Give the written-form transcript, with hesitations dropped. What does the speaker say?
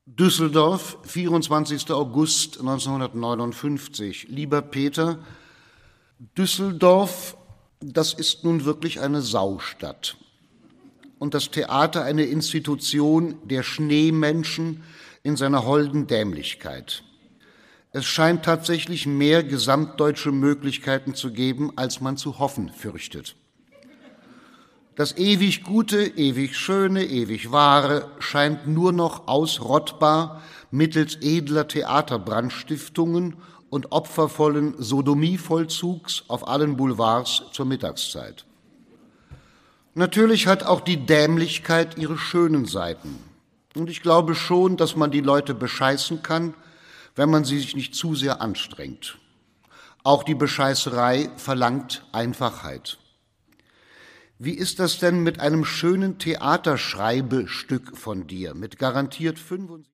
Düsseldorf, 24. August 1959. Lieber Peter, Düsseldorf, das ist nun wirklich eine Saustadt. Und das Theater eine Institution der Schneemenschen in seiner holden Dämlichkeit. Es scheint tatsächlich mehr gesamtdeutsche Möglichkeiten zu geben, als man zu hoffen fürchtet. Das ewig Gute, ewig Schöne, ewig Wahre scheint nur noch ausrottbar mittels edler Theaterbrandstiftungen und opfervollen Sodomievollzugs auf allen Boulevards zur Mittagszeit. Natürlich hat auch die Dämlichkeit ihre schönen Seiten. Und ich glaube schon, dass man die Leute bescheißen kann, wenn man sie sich nicht zu sehr anstrengt. Auch die Bescheißerei verlangt Einfachheit. Wie ist das denn mit einem schönen Theaterschreibestück von dir, mit garantiert 75